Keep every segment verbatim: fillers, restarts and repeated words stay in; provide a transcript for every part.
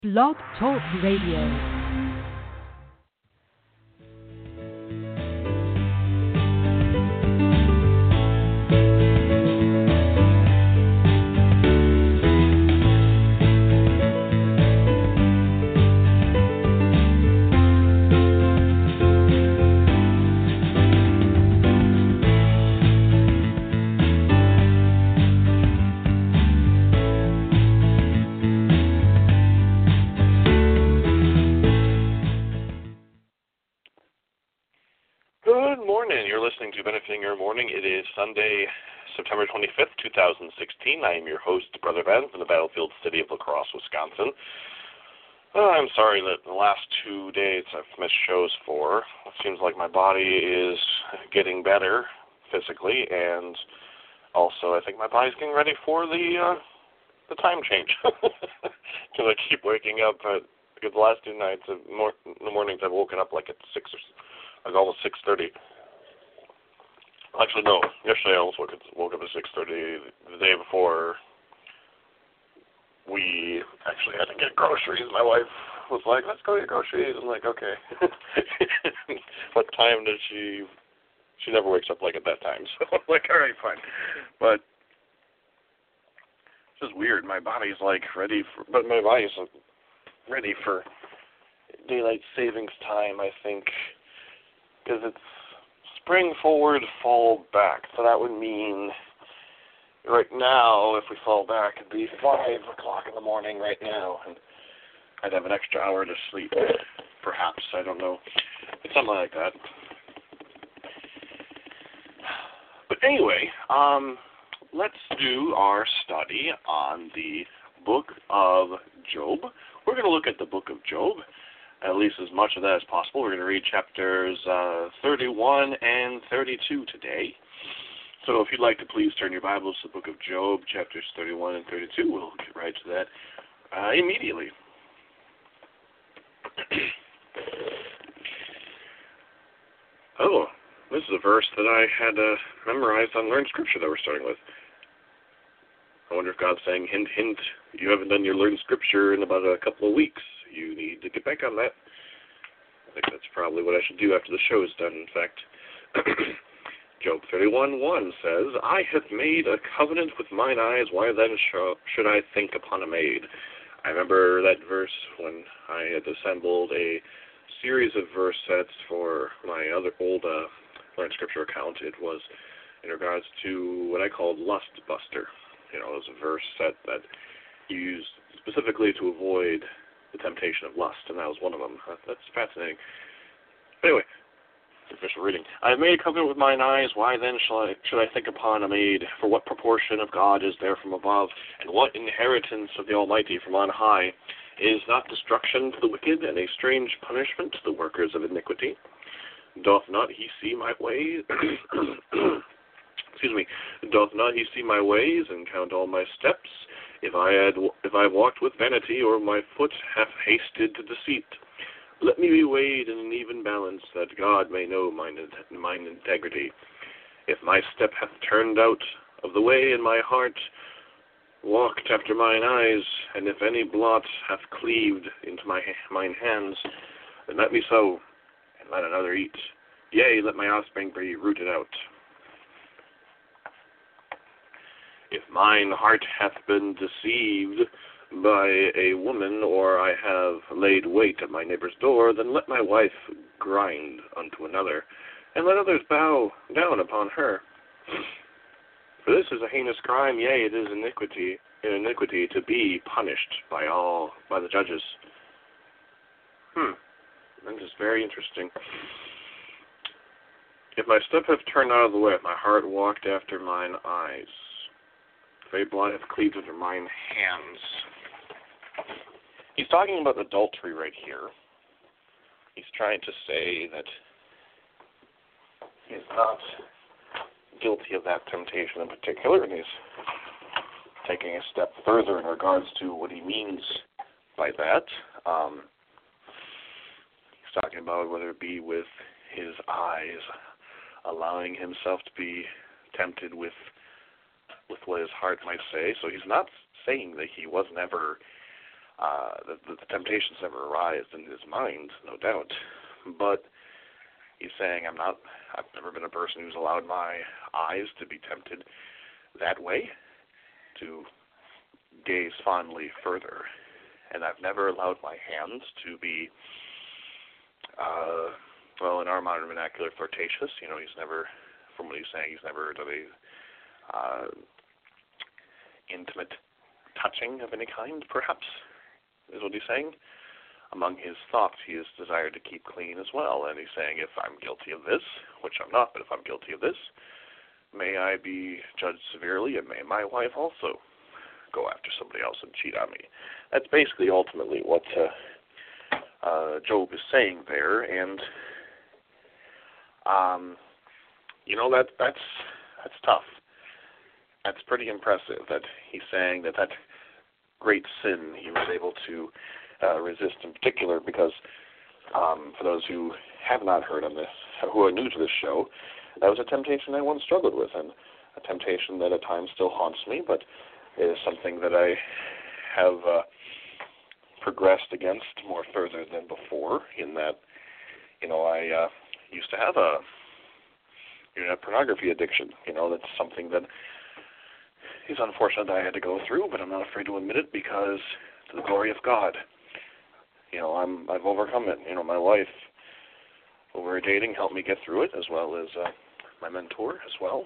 Blog Talk Radio. Benefiting Your Morning. It is Sunday, September twenty-fifth, twenty sixteen. I am your host, Brother Ben, from the battlefield city of La Crosse, Wisconsin. Uh, I'm sorry that the last two days I've missed shows for. It seems like my body is getting better physically, and also I think my body's getting ready for the uh, the time change. Because I keep waking up at, because the last two nights, of mor- in the mornings I've woken up like at six or like almost six thirty. Actually, no. Yesterday I almost woke up, woke up at six thirty. The day before, we actually had to get groceries. My wife was like, let's go get groceries. I'm like, okay. What time does she... She never wakes up like at that time. So I'm like, all right, fine. But it's just weird. My body's like ready for... But my body's ready for daylight savings time, I think. Because it's spring forward, fall back. So that would mean right now, if we fall back, it'd be five o'clock in the morning right now, and I'd have an extra hour to sleep, perhaps. I don't know. It's something like that. But anyway, um, let's do our study on the book of Job. We're going to look at the book of Job, at least as much of that as possible. We're going to read chapters uh, thirty-one and thirty-two today. So if you'd like to please turn your Bibles to the book of Job, chapters thirty-one and thirty-two. We'll get right to that uh, immediately. Oh, this is a verse that I had uh, memorized on Learned Scripture that we're starting with. I wonder if God's saying, hint, hint, you haven't done your Learned Scripture in about a couple of weeks. You need to get back on that. I think that's probably what I should do after the show is done, in fact. Job thirty-one one says, I have made a covenant with mine eyes, why then should I think upon a maid? I remember that verse when I had assembled a series of verse sets for my other old uh, Learned Scripture account. It was in regards to what I called Lust Buster. You know, it was a verse set that you used specifically to avoid the temptation of lust, and that was one of them. That's fascinating. Anyway, official reading. I have made a covenant with mine eyes. Why then shall I, should I think upon a maid? For what proportion of God is there from above, and what inheritance of the Almighty from on high? Is not destruction to the wicked, and a strange punishment to the workers of iniquity? Doth not he see my ways? Excuse me. Doth not he see my ways, and count all my steps? If I had, if I walked with vanity, or my foot hath hasted to deceit, let me be weighed in an even balance, that God may know mine, mine integrity. If my step hath turned out of the way, and my heart walked after mine eyes, and if any blot hath cleaved into my mine hands, then let me sow, and let another eat. Yea, let my offspring be rooted out. If mine heart hath been deceived by a woman, or I have laid wait at my neighbor's door, then let my wife grind unto another, and let others bow down upon her. For this is a heinous crime, yea, it is iniquity, in iniquity to be punished by all, by the judges. Hmm, that is very interesting. If my step have turned out of the way, if my heart walked after mine eyes, if a blood hath cleaved under mine hands. He's talking about adultery right here. He's trying to say that he's not guilty of that temptation in particular, and he's taking a step further in regards to what he means by that. Um, he's talking about whether it be with his eyes, allowing himself to be tempted with with what his heart might say. So he's not saying that he was never Uh, the, the temptations never arise in his mind, no doubt. But he's saying, I'm not, I've never been a person who's allowed my eyes to be tempted that way, to gaze fondly further. And I've never allowed my hands to be, uh, well, in our modern vernacular, flirtatious. You know, he's never, from what he's saying, he's never done a uh, intimate touching of any kind, perhaps, is what he's saying. Among his thoughts, he is desired to keep clean as well. And he's saying, if I'm guilty of this, which I'm not, but if I'm guilty of this, may I be judged severely, and may my wife also go after somebody else and cheat on me. That's basically ultimately what uh, uh, Job is saying there. And, um, you know, that that's that's tough. That's pretty impressive that he's saying that that great sin he was able to uh, resist in particular, because um, for those who have not heard on this, who are new to this show, that was a temptation I once struggled with, and a temptation that at times still haunts me, but is something that I have uh, progressed against more further than before, in that, you know, I uh, used to have a internet pornography addiction. You know, that's something that is unfortunate that I had to go through, but I'm not afraid to admit it, because to the glory of God, you know, I'm, I've overcome it. You know, my wife, when we were dating, helped me get through it, as well as uh, my mentor as well.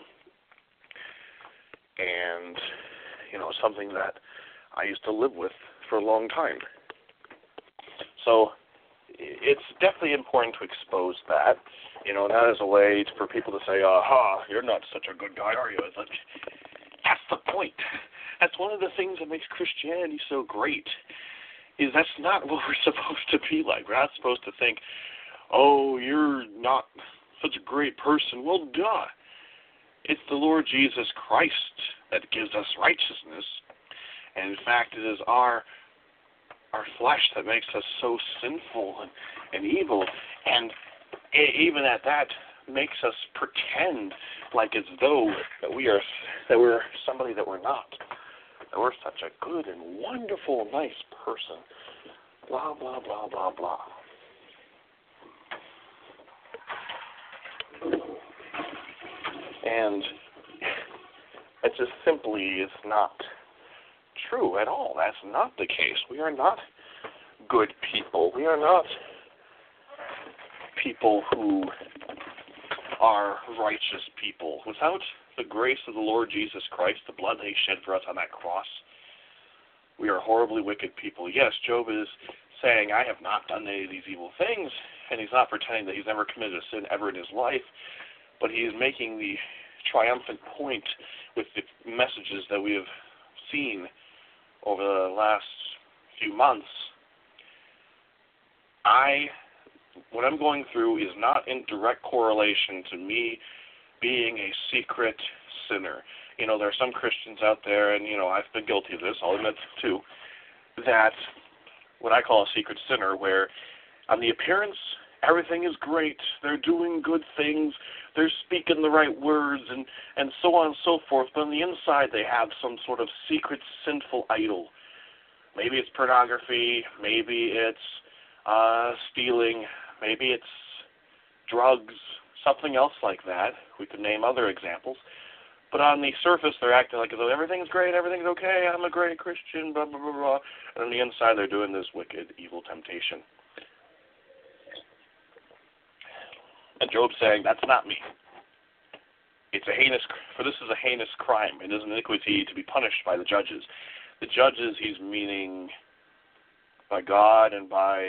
And, you know, something that I used to live with for a long time. So it's definitely important to expose that, you know, not as a way to, for people to say, aha, you're not such a good guy, are you? It's like, that's the point. That's one of the things that makes Christianity so great, is that's not what we're supposed to be like. We're not supposed to think, oh, you're not such a great person. Well, duh. It's the Lord Jesus Christ that gives us righteousness. And in fact, it is our our flesh that makes us so sinful and, and evil. And even at that, makes us pretend like as though that we are that we're somebody that we're not. That we're such a good and wonderful, nice person. Blah, blah, blah, blah, blah. And it just simply is not true at all. That's not the case. We are not good people. We are not people who are righteous people. Without the grace of the Lord Jesus Christ, the blood that he shed for us on that cross, we are horribly wicked people. Yes, Job is saying, I have not done any of these evil things, and he's not pretending that he's never committed a sin ever in his life, but he is making the triumphant point with the messages that we have seen over the last few months. I, what I'm going through is not in direct correlation to me being a secret sinner. You know, there are some Christians out there, and, you know, I've been guilty of this, I'll admit too, that what I call a secret sinner, where on the appearance, everything is great, they're doing good things, they're speaking the right words, and, and so on and so forth, but on the inside they have some sort of secret sinful idol. Maybe it's pornography, maybe it's uh, stealing, maybe it's drugs, something else like that. We could name other examples. But on the surface, they're acting like as though everything's great, everything's okay, I'm a great Christian, blah, blah, blah, blah. And on the inside, they're doing this wicked, evil temptation. And Job's saying, that's not me. It's a heinous, for this is a heinous crime. It is an iniquity to be punished by the judges. The judges, he's meaning by God and by,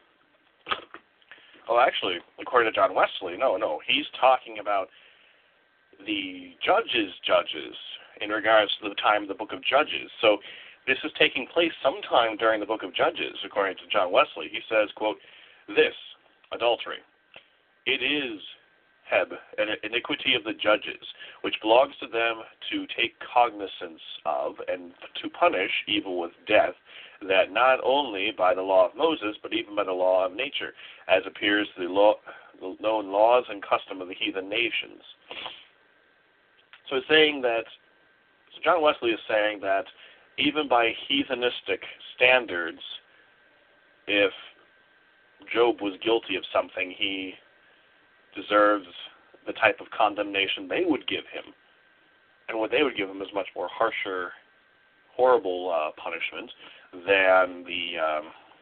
well, actually, according to John Wesley, no, no, he's talking about the judges' judges in regards to the time of the book of Judges. So this is taking place sometime during the book of Judges, according to John Wesley. He says, quote, this, adultery, it is, Heb, an iniquity of the judges, which belongs to them to take cognizance of and to punish evil with death, that not only by the law of Moses, but even by the law of nature, as appears the, law, the known laws and custom of the heathen nations. So it's saying that, so John Wesley is saying that even by heathenistic standards, if Job was guilty of something, he deserves the type of condemnation they would give him. And what they would give him is much more harsher, horrible uh, punishment than the um,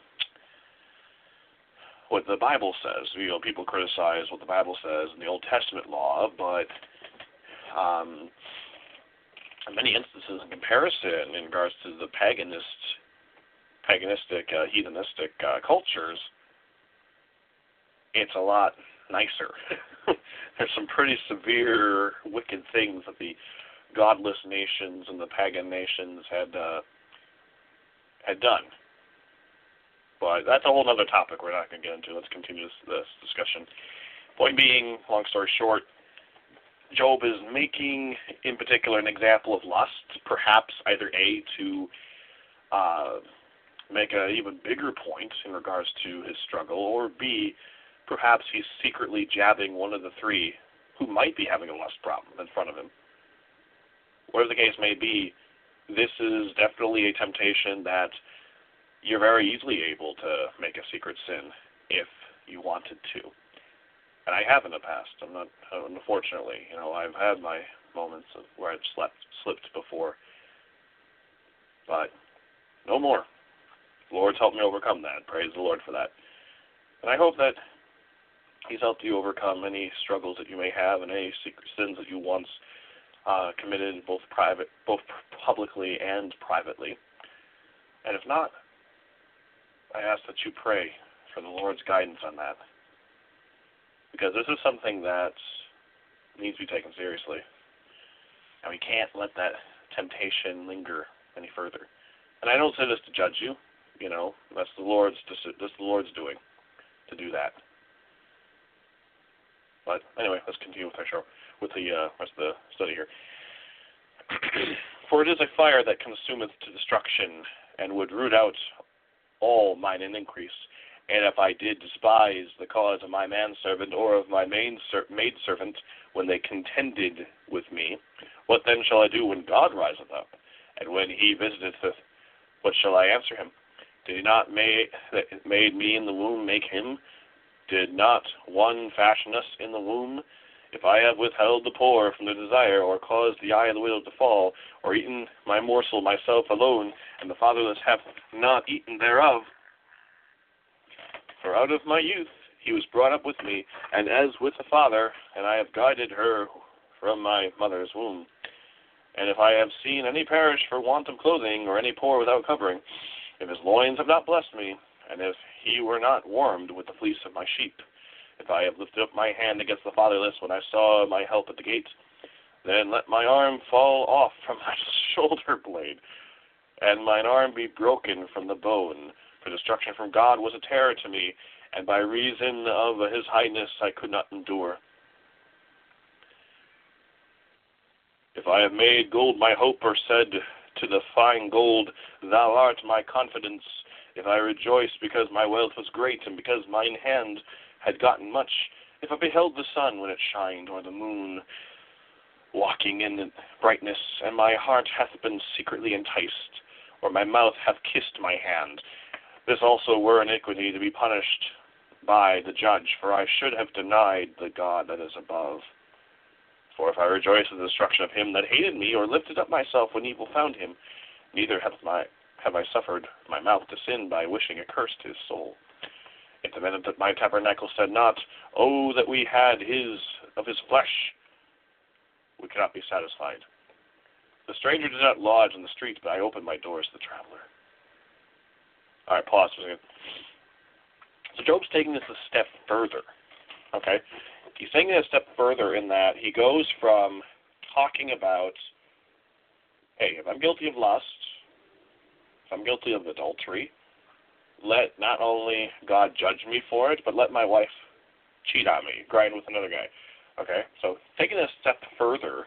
what the Bible says. You know, people criticize what the Bible says in the Old Testament law, but um, in many instances, in comparison, in regards to the paganist, paganistic, uh, heathenistic uh, cultures, it's a lot nicer. There's some pretty severe, wicked things that the godless nations and the pagan nations had uh, had done. But that's a whole other topic we're not going to get into. Let's continue this, this discussion. Point being, long story short, Job is making, in particular, an example of lust, perhaps either A, to uh, make an even bigger point in regards to his struggle, or B, perhaps he's secretly jabbing one of the three who might be having a lust problem in front of him. Whatever the case may be, this is definitely a temptation that you're very easily able to make a secret sin if you wanted to. And I have in the past. I'm not, unfortunately, you know, I've had my moments of where I've slept, slipped before. But no more. The Lord's helped me overcome that. Praise the Lord for that. And I hope that He's helped you overcome any struggles that you may have and any secret sins that you once uh, committed, both private, both publicly and privately. And if not, I ask that you pray for the Lord's guidance on that, because this is something that needs to be taken seriously, and we can't let that temptation linger any further. And I don't say this to judge you, you know, that's the Lord's that's the Lord's doing to do that. But anyway, let's continue with our show, with the uh, rest of the study here. For it is a fire that consumeth to destruction, and would root out all mine in increase. And if I did despise the cause of my manservant or of my maidservant when they contended with me, what then shall I do when God riseth up? And when he visiteth, what shall I answer him? Did he not make, that made me in the womb make him? Did not one fashion us in the womb? If I have withheld the poor from the desire, or caused the eye of the widow to fall, or eaten my morsel myself alone, and the fatherless hath not eaten thereof, for out of my youth he was brought up with me, and as with a father, and I have guided her from my mother's womb. And if I have seen any perish for want of clothing, or any poor without covering, if his loins have not blessed me, and if he were not warmed with the fleece of my sheep, if I have lifted up my hand against the fatherless when I saw my help at the gate, then let my arm fall off from my shoulder blade, and mine arm be broken from the bone. For destruction from God was a terror to me, and by reason of his highness I could not endure. If I have made gold my hope, or said to the fine gold, thou art my confidence, if I rejoice because my wealth was great, and because mine hand had gotten much, if I beheld the sun when it shined, or the moon walking in brightness, and my heart hath been secretly enticed, or my mouth hath kissed my hand, this also were iniquity to be punished by the judge, for I should have denied the God that is above. For if I rejoice in the destruction of him that hated me, or lifted up myself when evil found him, neither hath my have I suffered my mouth to sin by wishing accursed his soul. If the minute that my tabernacle said not, oh, that we had his of his flesh, we cannot be satisfied. The stranger did not lodge in the street, but I opened my doors to the traveler. All right, pause for a second. So Job's taking this a step further, okay? He's taking it a step further in that he goes from talking about, hey, if I'm guilty of lust, if I'm guilty of adultery, let not only God judge me for it, but let my wife cheat on me, grind with another guy. Okay, so taking it a step further,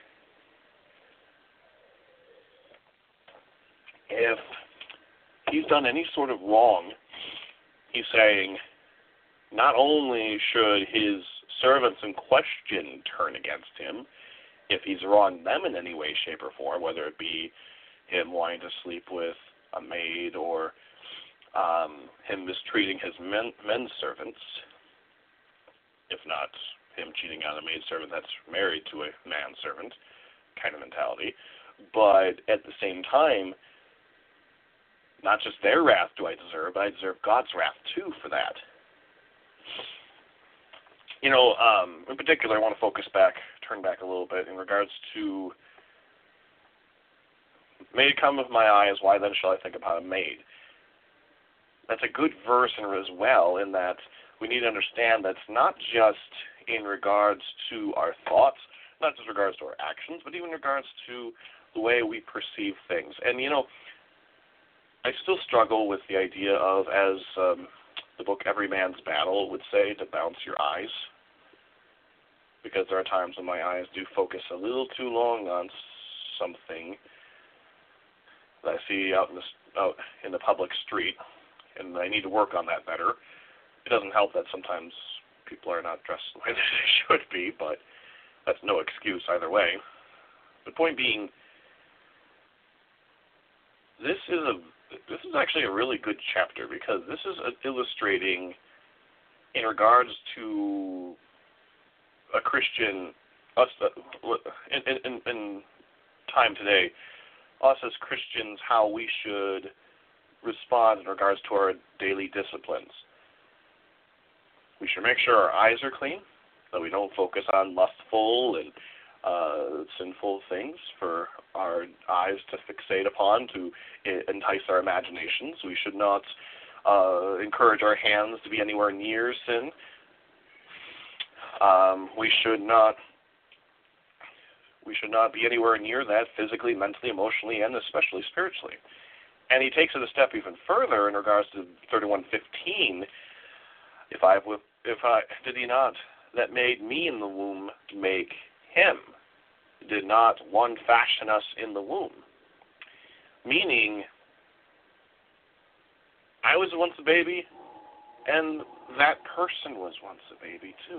if he's done any sort of wrong, he's saying not only should his servants in question turn against him, if he's wronged them in any way, shape, or form, whether it be him wanting to sleep with a maid, or um, him mistreating his men, men servants, if not him cheating on a maidservant that's married to a manservant kind of mentality. But at the same time, not just their wrath do I deserve, but I deserve God's wrath too for that. You know, um, in particular, I want to focus back, turn back a little bit in regards to, maid come of my eyes, why then shall I think about a maid? That's a good verse in as well, in that we need to understand that it's not just in regards to our thoughts, not just in regards to our actions, but even in regards to the way we perceive things. And, you know, I still struggle with the idea of, as um, the book Every Man's Battle would say, to bounce your eyes. Because there are times when my eyes do focus a little too long on something that I see out in the, out in the public street, and I need to work on that better. It doesn't help that sometimes people are not dressed the way they should be, but that's no excuse either way. The point being, this is a this is actually a really good chapter, because this is illustrating, in regards to a Christian, us in, in, in time today, us as Christians, how we should respond in regards to our daily disciplines. We should make sure our eyes are clean, that we don't focus on lustful and uh, sinful things for our eyes to fixate upon, to entice our imaginations. We should not uh, encourage our hands to be anywhere near sin. Um, we should not we should not be anywhere near that physically, mentally, emotionally, and especially spiritually. And he takes it a step even further in regards to thirty-one fifteen. If I if I did he not that made me in the womb make him? Did not one fashion us in the womb? Meaning, I was once a baby, and that person was once a baby too.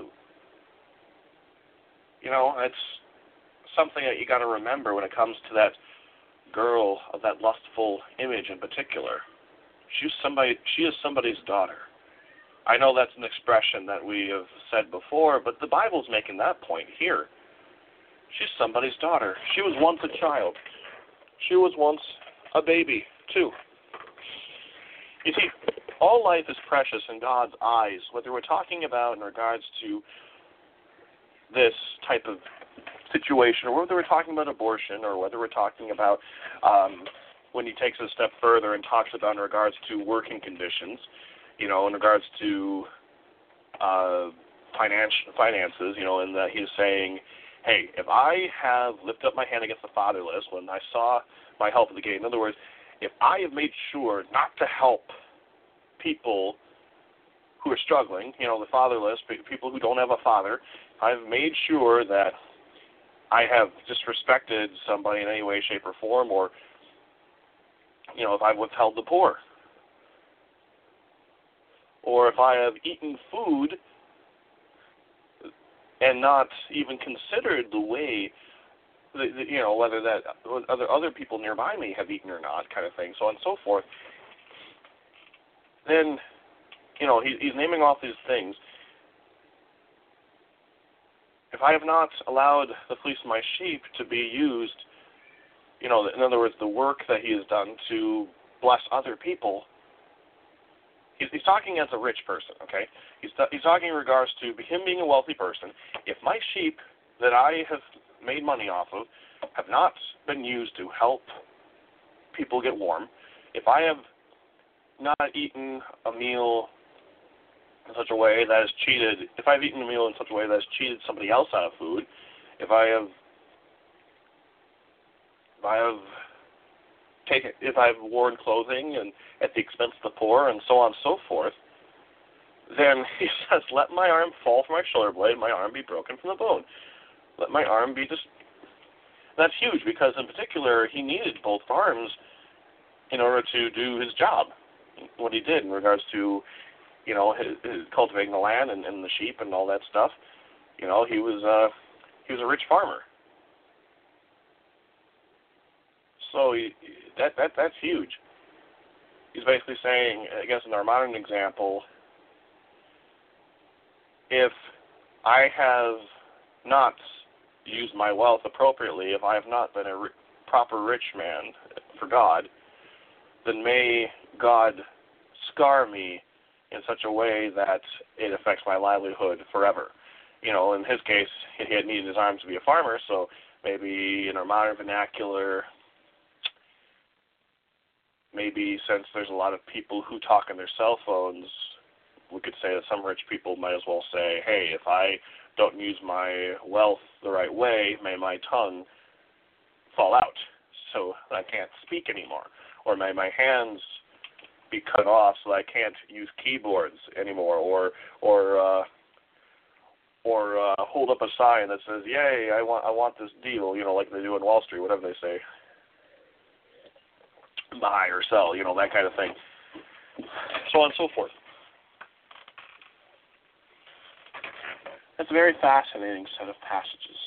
You know, it's something that you got to remember when it comes to that girl of that lustful image in particular. She's somebody. She is somebody's daughter. I know that's an expression that we have said before, but the Bible's making that point here. She's somebody's daughter. She was once a child. She was once a baby, too. You see, all life is precious in God's eyes, whether we're talking about in regards to this type of situation, or whether we're talking about abortion, or whether we're talking about um, when he takes it a step further and talks about in regards to working conditions, you know, in regards to uh, finance, finances, you know, and that he's saying, hey, if I have lifted up my hand against the fatherless when I saw my help of the gate, in other words, if I have made sure not to help people who are struggling, you know, the fatherless, people who don't have a father, I've made sure that I have disrespected somebody in any way, shape, or form, or, you know, if I've withheld the poor, or if I have eaten food and not even considered the way, the, the, you know, whether that other other people nearby me have eaten or not, kind of thing, so on and so forth, then, you know, he, he's naming off these things. If I have not allowed the fleece of my sheep to be used, you know, in other words, the work that he has done to bless other people, he's, he's talking as a rich person, okay? He's, he's talking in regards to him being a wealthy person. If my sheep that I have made money off of have not been used to help people get warm, if I have not eaten a meal in such a way that has cheated, if I've eaten a meal in such a way that has cheated somebody else out of food, if I have, if I have taken, if I've worn clothing and at the expense of the poor and so on and so forth, then he says, let my arm fall from my shoulder blade, my arm be broken from the bone. Let my arm be just, that's huge, because in particular, he needed both arms in order to do his job, what he did in regards to, you know, his, his cultivating the land and, and the sheep and all that stuff. You know, he was uh, he was a rich farmer. So he, that that that's huge. He's basically saying, I guess in our modern example, if I have not used my wealth appropriately, if I have not been a r- proper rich man for God, then may God scar me in such a way that it affects my livelihood forever. You know, in his case, he had needed his arms to be a farmer, so maybe in our modern vernacular, maybe since there's a lot of people who talk on their cell phones, we could say that some rich people might as well say, hey, if I don't use my wealth the right way, may my tongue fall out so I can't speak anymore. Or may my hands be cut off so I can't use keyboards anymore, or or uh, or uh, hold up a sign that says, yay, I want I want this deal, you know, like they do in Wall Street, whatever they say. Buy or sell, you know, that kind of thing. So on and so forth. That's a very fascinating set of passages.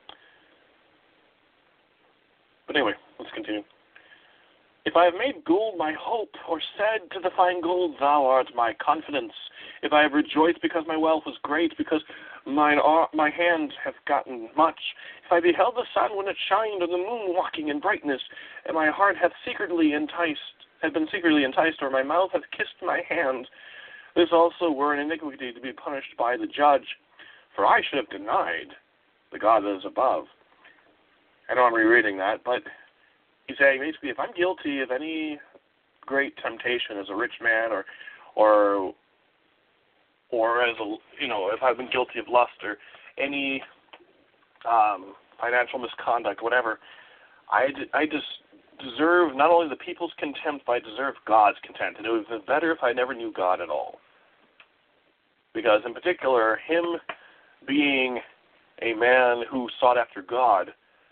But anyway, let's continue. If I have made gold my hope, or said to the fine gold, thou art my confidence, if I have rejoiced because my wealth was great, because mine ar- my hands have gotten much, if I beheld the sun when it shined, or the moon walking in brightness, and my heart hath secretly enticed, had been secretly enticed, or my mouth hath kissed my hand, this also were an iniquity to be punished by the judge, for I should have denied the God that is above. I know I'm rereading that, but he's saying basically, if I'm guilty of any great temptation as a rich man, or, or, or as a, you know, if I've been guilty of lust or any um, financial misconduct, whatever, I, I just deserve not only the people's contempt, but I deserve God's contempt. And it would have been better if I never knew God at all. Because in particular, him being a man who sought after God,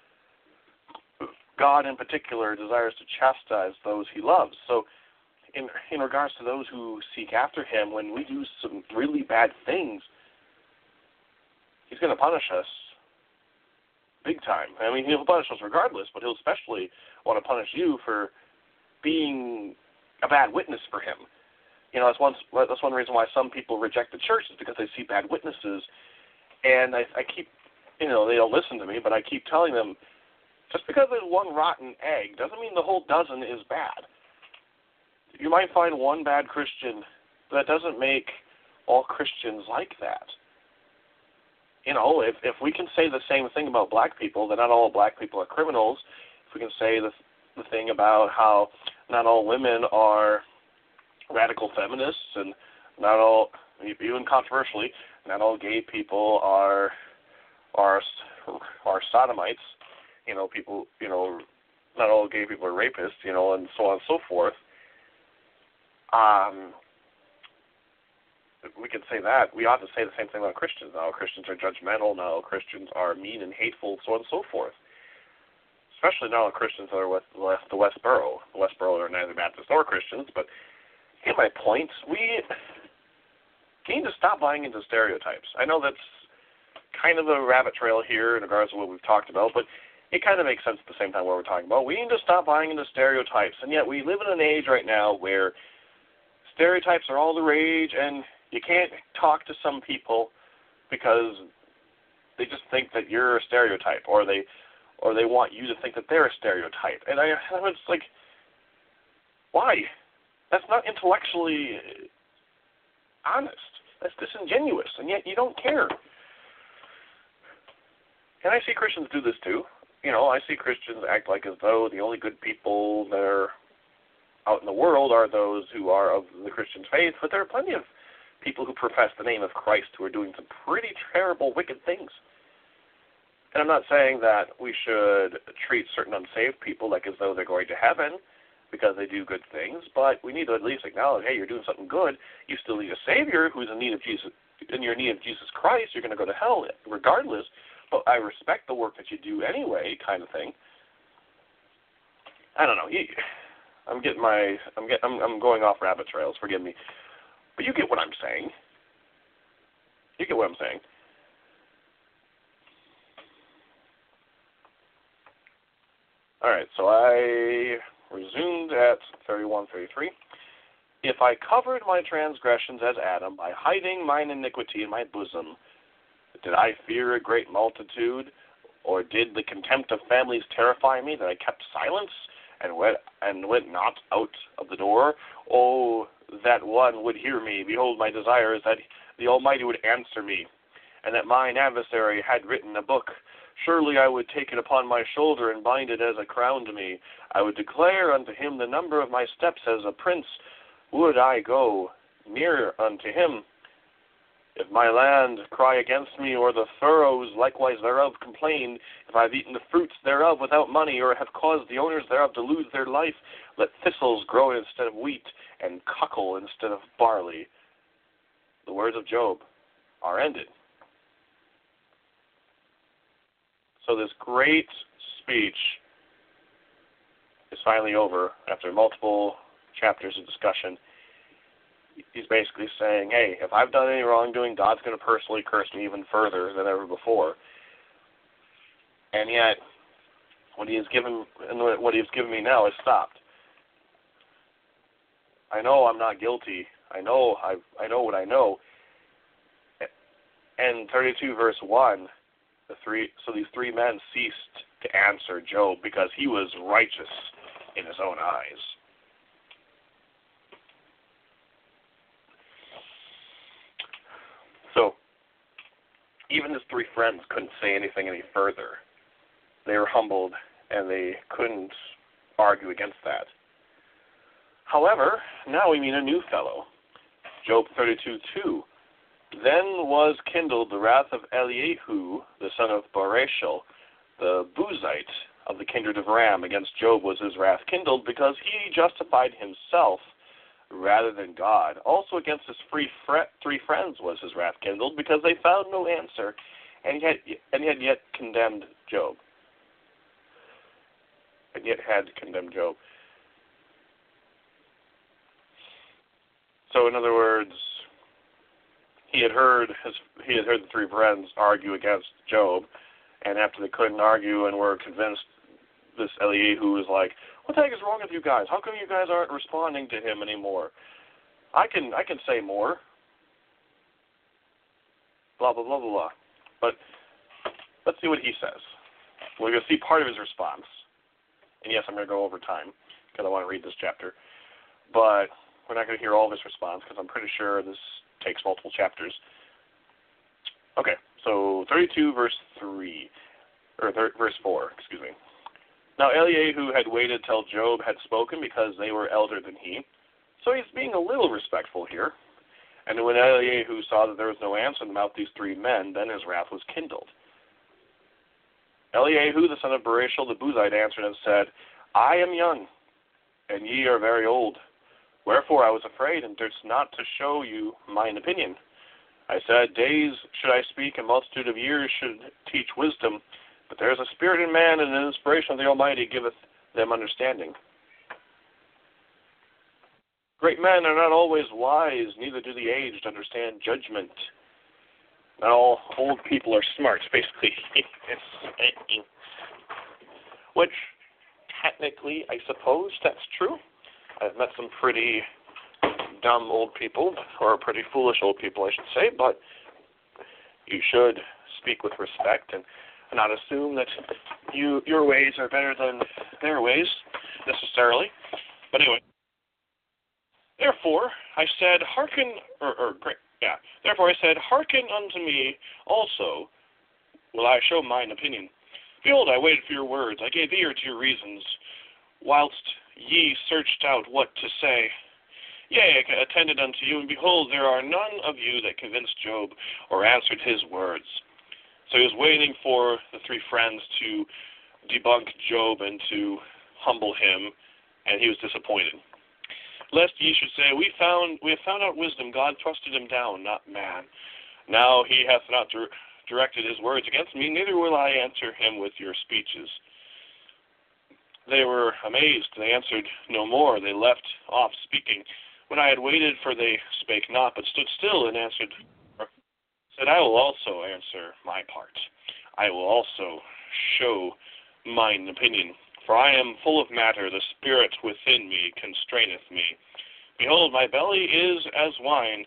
God in particular desires to chastise those he loves. So in in regards to those who seek after him, when we do some really bad things, he's going to punish us big time. I mean, he'll punish us regardless, but he'll especially want to punish you for being a bad witness for him. You know, that's one, that's one reason why some people reject the church, is because they see bad witnesses. And I, I keep, you know, they don't listen to me, but I keep telling them, just because there's one rotten egg doesn't mean the whole dozen is bad. You might find one bad Christian, but that doesn't make all Christians like that. You know, if if we can say the same thing about black people, that not all black people are criminals, if we can say the, the thing about how not all women are radical feminists, and not all, even controversially, not all gay people are are are sodomites, you know, people, you know, not all gay people are rapists, you know, and so on and so forth. Um, we can say that. We ought to say the same thing about Christians. Now, Christians are judgmental. Now, Christians are mean and hateful, so on and so forth. Especially now, Christians that are with the Westboro. The Westboro are neither Baptists nor Christians, but get my point. We need to stop buying into stereotypes. I know that's kind of a rabbit trail here in regards to what we've talked about, but it kind of makes sense at the same time what we're talking about. We need to stop buying into stereotypes, and yet we live in an age right now where stereotypes are all the rage, and you can't talk to some people because they just think that you're a stereotype, or they or they want you to think that they're a stereotype. And I, I was like, why? That's not intellectually honest. That's disingenuous, and yet you don't care. And I see Christians do this too. You know, I see Christians act like as though the only good people that are out in the world are those who are of the Christian faith, but there are plenty of people who profess the name of Christ who are doing some pretty terrible, wicked things. And I'm not saying that we should treat certain unsaved people like as though they're going to heaven because they do good things, but we need to at least acknowledge, hey, you're doing something good. You still need a Savior who's in need of Jesus. In your need of Jesus Christ, you're going to go to hell regardless, but I respect the work that you do anyway, kind of thing. I don't know. I'm getting my, I'm get, I'm, I'm going off rabbit trails. Forgive me, but you get what I'm saying. You get what I'm saying. All right, so I resumed at thirty-one, thirty-three. If I covered my transgressions as Adam by hiding mine iniquity in my bosom, did I fear a great multitude, or did the contempt of families terrify me that I kept silence and went, and went not out of the door? Oh, that one would hear me. Behold, my desire is that the Almighty would answer me, and that mine adversary had written a book. Surely I would take it upon my shoulder and bind it as a crown to me. I would declare unto him the number of my steps as a prince. Would I go near unto him? If my land cry against me, or the furrows likewise thereof complain, if I have eaten the fruits thereof without money, or have caused the owners thereof to lose their life, let thistles grow instead of wheat, and cockle instead of barley. The words of Job are ended. So this great speech is finally over after multiple chapters of discussion. He's basically saying, hey, if I've done any wrongdoing, God's going to personally curse me even further than ever before. And yet, what he has given, and what he has given me now is stopped. I know I'm not guilty. I know I I know what I know. And thirty-two verse one, the three so these three men ceased to answer Job because he was righteous in his own eyes. So, even his three friends couldn't say anything any further. They were humbled, and they couldn't argue against that. However, now we meet a new fellow. Job thirty-two two. Then was kindled the wrath of Eliyahu, the son of Barashel, the Buzite of the kindred of Ram. Against Job was his wrath kindled, because he justified himself rather than God. Also against his three, fre- three friends was his wrath kindled, because they found no answer, and yet, and yet, yet condemned Job. And yet had condemned Job. So, in other words, he had heard his, he had heard the three friends argue against Job, and after they couldn't argue and were convinced, this Eliyahu was like, "What the heck is wrong with you guys? How come you guys aren't responding to him anymore? I can I can say more." Blah blah blah blah blah. But let's see what he says. We're going to see part of his response, and yes, I'm going to go over time because I want to read this chapter, but we're not going to hear all of his response because I'm pretty sure this takes multiple chapters. Okay, so thirty-two verse three, or thir- verse four, excuse me. Now Eliyahu had waited till Job had spoken because they were elder than he, so he's being a little respectful here. And when Eliyahu saw that there was no answer in the mouth of these three men, then his wrath was kindled. Eliyahu, the son of Barashel, the Buzite, answered and said, I am young, and ye are very old. Wherefore I was afraid, and durst not to show you mine opinion. I said, days should I speak, and multitude of years should teach wisdom. But there is a spirit in man, and an inspiration of the Almighty giveth them understanding. Great men are not always wise, neither do the aged understand judgment. Not all old people are smart, basically. Which, technically, I suppose that's true. I've met some pretty dumb old people, or pretty foolish old people, I should say, but you should speak with respect and not assume that you your ways are better than their ways, necessarily. But anyway, therefore I said, hearken, or, or yeah, therefore I said, hearken unto me also, will I show mine opinion. Behold, I waited for your words, I gave ear to your reasons, whilst ye searched out what to say. Yea, I attended unto you, and behold, there are none of you that convinced Job, or answered his words. So he was waiting for the three friends to debunk Job and to humble him, and he was disappointed. Lest ye should say, We found we have found out wisdom, God thrusted him down, not man. Now he hath not dir- directed his words against me, neither will I answer him with your speeches. They were amazed, they answered no more, they left off speaking. When I had waited, for they spake not, but stood still and answered, said, I will also answer my part. I will also show mine opinion. For I am full of matter, the spirit within me constraineth me. Behold, my belly is as wine,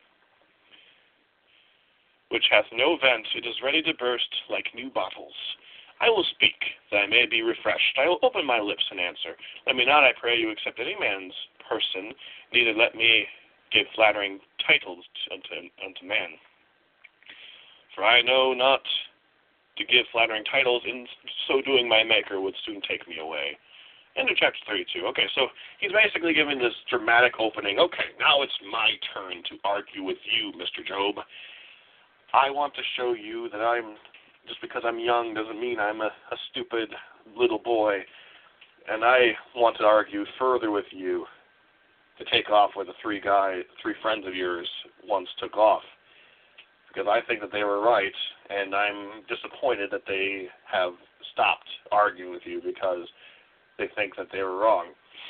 which hath no vent, it is ready to burst like new bottles. I will speak, that I may be refreshed. I will open my lips and answer. Let me not, I pray you, accept any man's person, neither let me give flattering titles unto, unto man. For I know not to give flattering titles, in so doing my Maker would soon take me away. End of chapter thirty-two. Okay, so he's basically giving this dramatic opening. Okay, now it's my turn to argue with you, Mister Job. I want to show you that I'm, just because I'm young doesn't mean I'm a, a stupid little boy. And I want to argue further with you to take off where the three guy, three friends of yours once took off. Because I think that they were right, and I'm disappointed that they have stopped arguing with you because they think that they were wrong.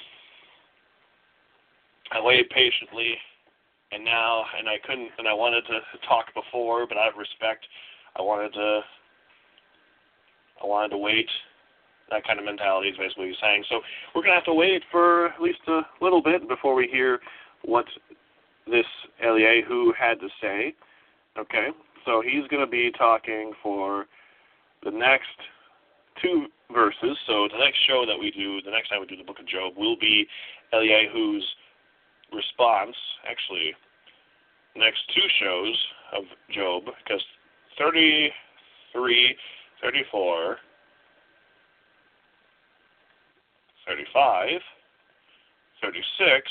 I waited patiently, and now, and I couldn't, and I wanted to talk before, but out of respect, I wanted to, I wanted to wait. That kind of mentality is basically what he's saying. So we're going to have to wait for at least a little bit before we hear what this Eliyahu had to say. Okay, so he's going to be talking for the next two verses. So the next show that we do, the next time we do the book of Job, will be Eliyahu's response. Actually, the next two shows of Job, because thirty-three, thirty-four, thirty-five, thirty-six,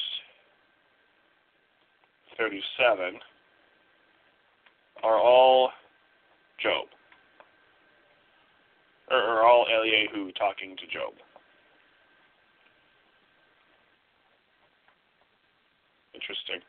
thirty-seven are all Job. Or are all Eliyahu talking to Job. Interesting.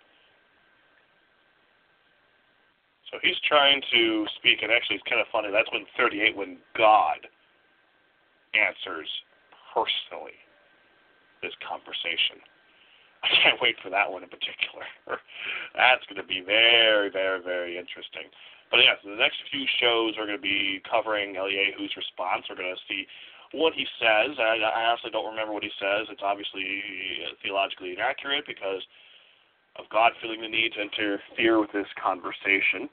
So he's trying to speak, and actually it's kind of funny, that's when thirty-eight, when God answers personally this conversation. I can't wait for that one in particular. That's going to be very, very, very interesting. But yeah, so the next few shows are going to be covering Eliyahu's response. We're going to see what he says. I, I honestly don't remember what he says. It's obviously theologically inaccurate because of God feeling the need to interfere with this conversation.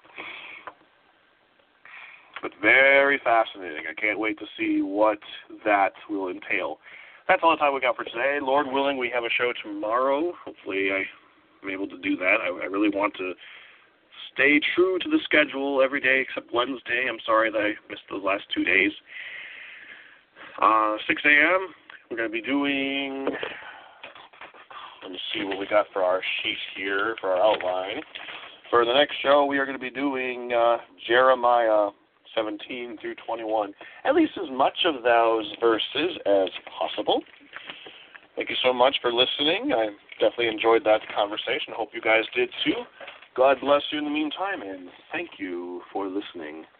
But very fascinating. I can't wait to see what that will entail. That's all the time we got for today. Lord willing, we have a show tomorrow. Hopefully I'm able to do that. I, I really want to stay true to the schedule every day except Wednesday. I'm sorry that I missed the last two days. Uh, six a.m., we're going to be doing, let me see what we got for our sheet here, for our outline. For the next show, we are going to be doing uh, Jeremiah seventeen through twenty-one. At least as much of those verses as possible. Thank you so much for listening. I definitely enjoyed that conversation. Hope you guys did too. God bless you in the meantime, and thank you for listening.